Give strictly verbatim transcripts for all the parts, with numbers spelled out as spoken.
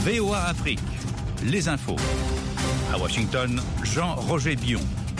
V O A Afrique, les infos. À Washington, Jean-Roger Bion.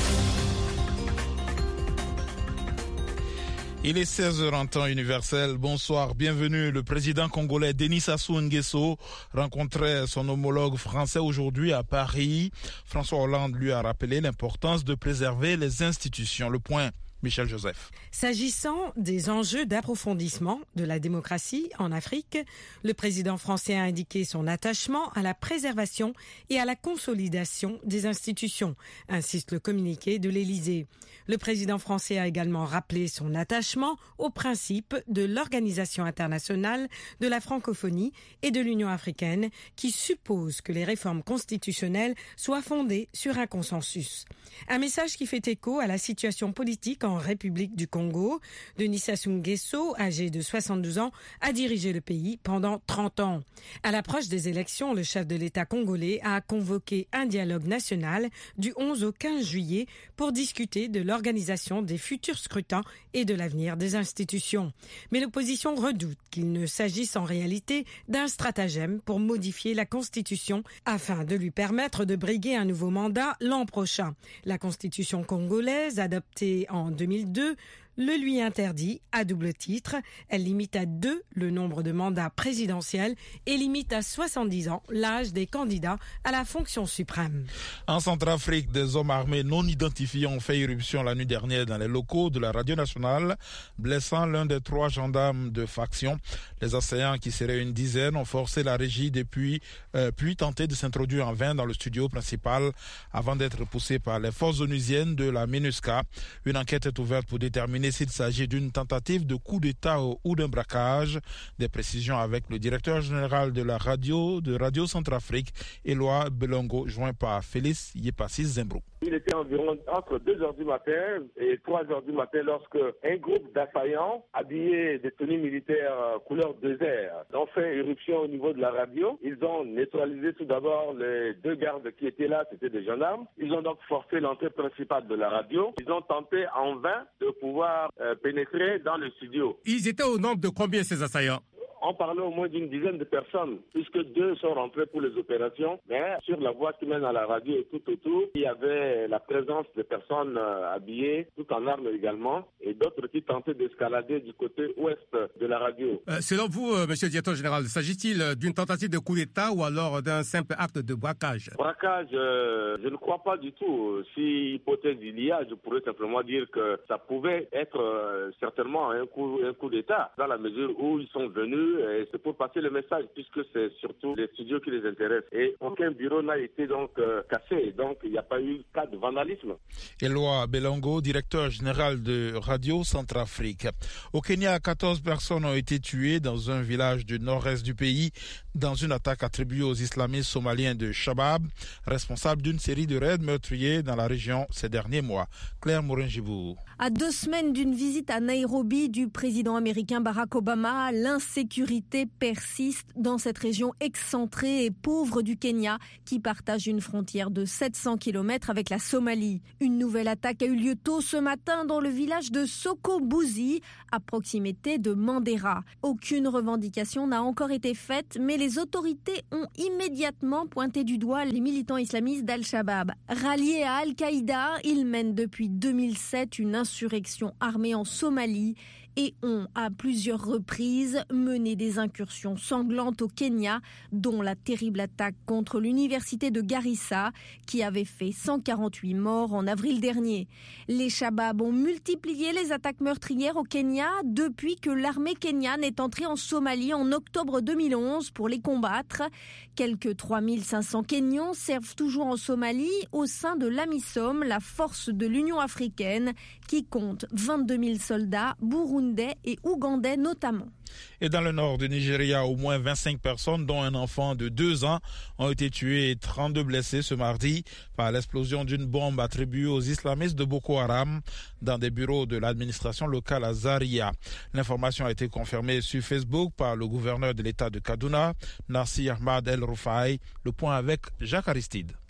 Il est seize heures en temps universel. Bonsoir, bienvenue. Le président congolais Denis Sassou Nguesso rencontrait son homologue français aujourd'hui à Paris. François Hollande lui a rappelé l'importance de préserver les institutions. Le point, Michel Joseph. S'agissant des enjeux d'approfondissement de la démocratie en Afrique, le président français a indiqué son attachement à la préservation et à la consolidation des institutions, insiste le communiqué de l'Élysée. Le président français a également rappelé son attachement aux principes de l'Organisation internationale de la francophonie et de l'Union africaine qui suppose que les réformes constitutionnelles soient fondées sur un consensus. Un message qui fait écho à la situation politique en République du Congo. Denis Sassou Nguesso, âgé de soixante-douze ans, a dirigé le pays pendant trente ans. À l'approche des élections, le chef de l'État congolais a convoqué un dialogue national du onze au quinze juillet pour discuter de l'organisation des futurs scrutins et de l'avenir des institutions. Mais l'opposition redoute qu'il ne s'agisse en réalité d'un stratagème pour modifier la Constitution afin de lui permettre de briguer un nouveau mandat l'an prochain. La Constitution congolaise, adoptée en deux mille deux, le lui interdit à double titre. Elle limite à deux le nombre de mandats présidentiels et limite à soixante-dix ans l'âge des candidats à la fonction suprême. En Centrafrique, des hommes armés non identifiés ont fait irruption la nuit dernière dans les locaux de la radio nationale, blessant l'un des trois gendarmes de faction. Les assaillants, qui seraient une dizaine, ont forcé la régie depuis, euh, puis tenté de s'introduire en vain dans le studio principal avant d'être poussés par les forces onusiennes de la MINUSCA. Une enquête est ouverte pour déterminer s'il s'agit d'une tentative de coup d'État ou d'un braquage. Des précisions avec le directeur général de la radio de Radio Centrafrique, Éloi Belongo, joint par Félix Yepassis Zembro. Il était environ entre deux heures du matin et trois heures du matin lorsque un groupe d'assaillants habillés de tenues militaires couleur désert ont fait éruption au niveau de la radio. Ils ont neutralisé tout d'abord les deux gardes qui étaient là, c'était des gendarmes. Ils ont donc forcé l'entrée principale de la radio. Ils ont tenté en vain de pouvoir euh, pénétrer dans le studio. Ils étaient au nombre de combien ces assaillants ? On parlait au moins d'une dizaine de personnes, puisque deux sont rentrés pour les opérations. Mais sur la voie qui mène à la radio et tout autour, il y avait la présence de personnes habillées, tout en armes également, et d'autres qui tentaient d'escalader du côté ouest de la radio. Euh, selon vous, euh, monsieur le directeur général, s'agit-il d'une tentative de coup d'État ou alors d'un simple acte de braquage ? Braquage, euh, je ne crois pas du tout. Si hypothèse il y a, je pourrais simplement dire que ça pouvait être euh, certainement un coup, un coup d'État, dans la mesure où ils sont venus. Et c'est pour passer le message, puisque c'est surtout les studios qui les intéressent. Et aucun bureau n'a été donc euh, cassé, donc il n'y a pas eu cas de vandalisme. Éloi Belongo, directeur général de Radio Centrafrique. Au Kenya, quatorze personnes ont été tuées dans un village du nord-est du pays dans une attaque attribuée aux islamistes somaliens de Shabab, responsables d'une série de raids meurtriers dans la région ces derniers mois. Claire Morin-Gibou. À deux semaines d'une visite à Nairobi du président américain Barack Obama, l'insécurité persiste dans cette région excentrée et pauvre du Kenya qui partage une frontière de sept cents kilomètres avec la Somalie. Une nouvelle attaque a eu lieu tôt ce matin dans le village de Sokobuzi, à proximité de Mandera. Aucune revendication n'a encore été faite, mais les autorités ont immédiatement pointé du doigt les militants islamistes d'Al-Shabaab. Ralliés à Al-Qaïda, ils mènent depuis deux mille sept une insurrection armée en Somalie et ont à plusieurs reprises mené des incursions sanglantes au Kenya, dont la terrible attaque contre l'université de Garissa qui avait fait cent quarante-huit morts en avril dernier. Les Shabab ont multiplié les attaques meurtrières au Kenya depuis que l'armée kenyane est entrée en Somalie en octobre deux mille onze pour les combattre. Quelques trois mille cinq cents Kenyans servent toujours en Somalie au sein de l'AMISOM, la force de l'Union africaine, qui compte vingt-deux mille soldats burundais et ougandais notamment. Et dans le nord du Nigeria, au moins vingt-cinq personnes, dont un enfant de deux ans, ont été tuées et trente-deux blessés ce mardi par l'explosion d'une bombe attribuée aux islamistes de Boko Haram dans des bureaux de l'administration locale à Zaria. L'information a été confirmée sur Facebook par le gouverneur de l'État de Kaduna, Nasir Ahmad El Rufai. Le point avec Jacques Aristide.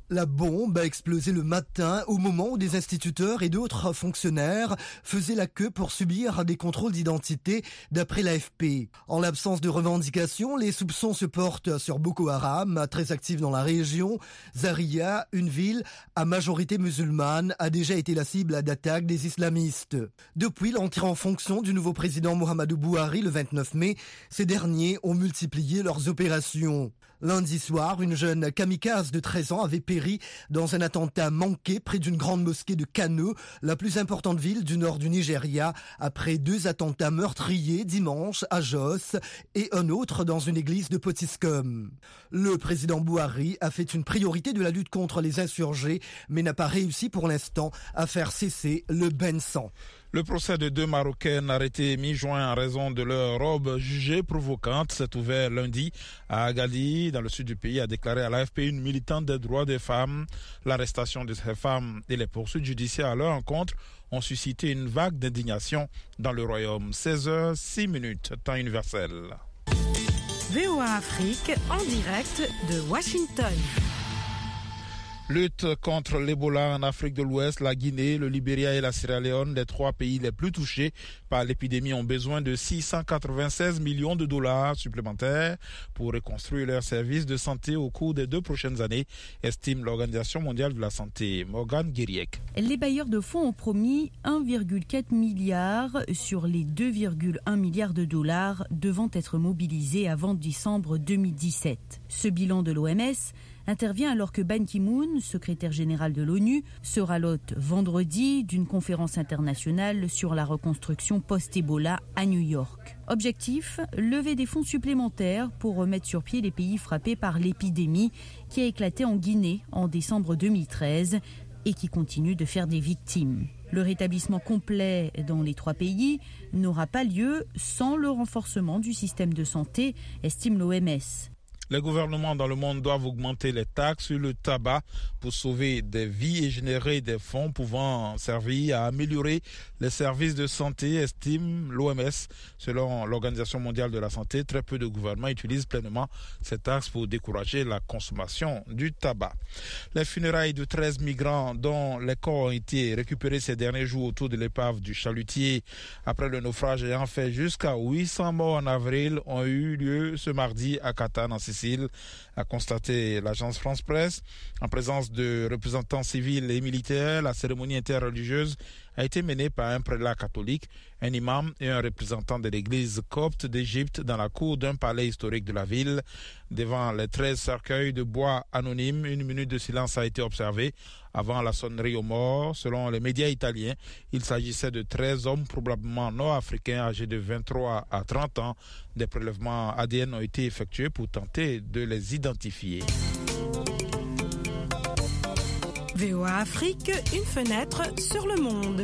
La bombe a explosé le matin au moment où des instituteurs et d'autres fonctionnaires faisaient la queue pour subir des contrôles d'identité d'après l'A F P. En l'absence de revendications, les soupçons se portent sur Boko Haram, très actif dans la région. Zaria, une ville à majorité musulmane, a déjà été la cible d'attaques des islamistes. Depuis l'entrée en fonction du nouveau président Muhammadu Buhari le vingt-neuf mai, ces derniers ont multiplié leurs opérations. Lundi soir, une jeune kamikaze de treize ans avait péri dans un attentat manqué près d'une grande mosquée de Kano, la plus importante ville du nord du Nigeria, après deux attentats meurtriers dimanche à Jos et un autre dans une église de Potiskum. Le président Buhari a fait une priorité de la lutte contre les insurgés, mais n'a pas réussi pour l'instant à faire cesser le bain de sang. Le procès de deux Marocaines arrêtées mi-juin en raison de leur robe jugée provocante s'est ouvert lundi à Agadir, dans le sud du pays, a déclaré à l'A F P une militante des droits des femmes. L'arrestation de ces femmes et les poursuites judiciaires à leur encontre ont suscité une vague d'indignation dans le royaume. seize heures six minutes, temps universel. V O A Afrique en direct de Washington. Lutte contre l'Ebola en Afrique de l'Ouest, la Guinée, le Libéria et la Sierra Leone, les trois pays les plus touchés par l'épidémie, ont besoin de six cent quatre-vingt-seize millions de dollars supplémentaires pour reconstruire leurs services de santé au cours des deux prochaines années, estime l'Organisation mondiale de la santé. Morgane Guiriec. Les bailleurs de fonds ont promis un virgule quatre milliard sur les deux virgule un milliards de dollars devant être mobilisés avant décembre deux mille dix-sept. Ce bilan de l'O M S intervient alors que Ban Ki-moon, secrétaire général de l'ONU, sera l'hôte vendredi d'une conférence internationale sur la reconstruction post-Ebola à New York. Objectif, lever des fonds supplémentaires pour remettre sur pied les pays frappés par l'épidémie qui a éclaté en Guinée en décembre deux mille treize et qui continue de faire des victimes. Le rétablissement complet dans les trois pays n'aura pas lieu sans le renforcement du système de santé, estime l'O M S. Les gouvernements dans le monde doivent augmenter les taxes sur le tabac pour sauver des vies et générer des fonds pouvant servir à améliorer les services de santé, estime l'O M S. Selon l'Organisation mondiale de la santé, très peu de gouvernements utilisent pleinement ces taxes pour décourager la consommation du tabac. Les funérailles de treize migrants dont les corps ont été récupérés ces derniers jours autour de l'épave du chalutier après le naufrage ayant fait jusqu'à huit cents morts en avril ont eu lieu ce mardi à Catane en Sicile, a constaté l'agence France Presse. En présence de représentants civils et militaires, la cérémonie interreligieuse a été menée par un prélat catholique, un imam et un représentant de l'église copte d'Égypte dans la cour d'un palais historique de la ville. Devant les treize cercueils de bois anonymes, une minute de silence a été observée avant la sonnerie aux morts. Selon les médias italiens, il s'agissait de treize hommes probablement nord-africains âgés de vingt-trois à trente ans. Des prélèvements A D N ont été effectués pour tenter de les identifier. V O A Afrique, une fenêtre sur le monde.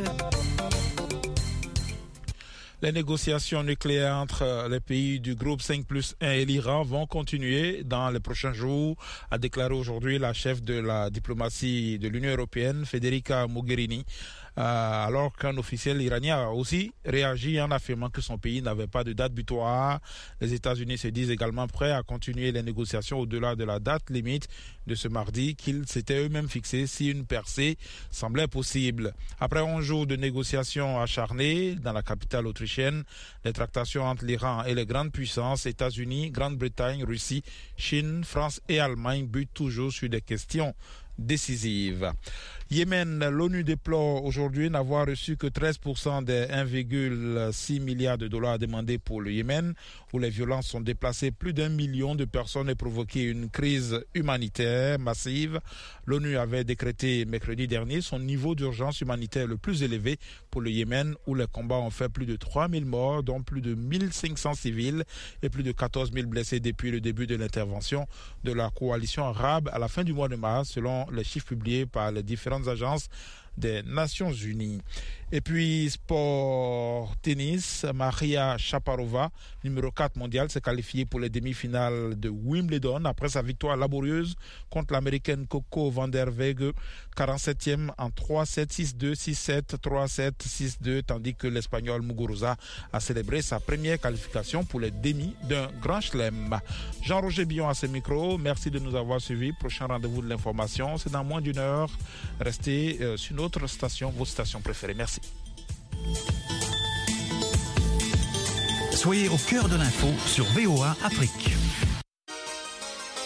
Les négociations nucléaires entre les pays du groupe cinq plus un et l'Iran vont continuer dans les prochains jours, a déclaré aujourd'hui la chef de la diplomatie de l'Union européenne, Federica Mogherini, euh, alors qu'un officiel iranien a aussi réagi en affirmant que son pays n'avait pas de date butoir. Les États-Unis se disent également prêts à continuer les négociations au-delà de la date limite de ce mardi qu'ils s'étaient eux-mêmes fixés si une percée semblait possible. Après onze jours de négociations acharnées dans la capitale autrichienne, les tractations entre l'Iran et les grandes puissances, États-Unis, Grande-Bretagne, Russie, Chine, France et Allemagne butent toujours sur des questions décisives. Yémen, l'ONU déplore aujourd'hui n'avoir reçu que treize pour cent des un virgule six milliard de dollars demandés pour le Yémen, où les violences ont déplacé plus d'un million de personnes et provoqué une crise humanitaire massive. L'ONU avait décrété mercredi dernier son niveau d'urgence humanitaire le plus élevé pour le Yémen, où les combats ont fait plus de trois mille morts, dont plus de mille cinq cents civils et plus de quatorze mille blessés depuis le début de l'intervention de la coalition arabe à la fin du mois de mars, selon les chiffres publiés par les différentes agences des Nations Unies. Et puis, sport tennis, Maria Shaparova, numéro quatre mondial, s'est qualifiée pour les demi-finales de Wimbledon après sa victoire laborieuse contre l'américaine Coco Vanderwege, quarante-septième en trois sept, six deux, six sept, trois sept, six deux, tandis que l'espagnol Muguruza a célébré sa première qualification pour les demi d'un grand chelem. Jean-Roger Billon à ce micro, merci de nous avoir suivis. Prochain rendez-vous de l'information, c'est dans moins d'une heure. Restez euh, sur notre station, vos stations préférées. Merci. Soyez au cœur de l'info sur V O A Afrique.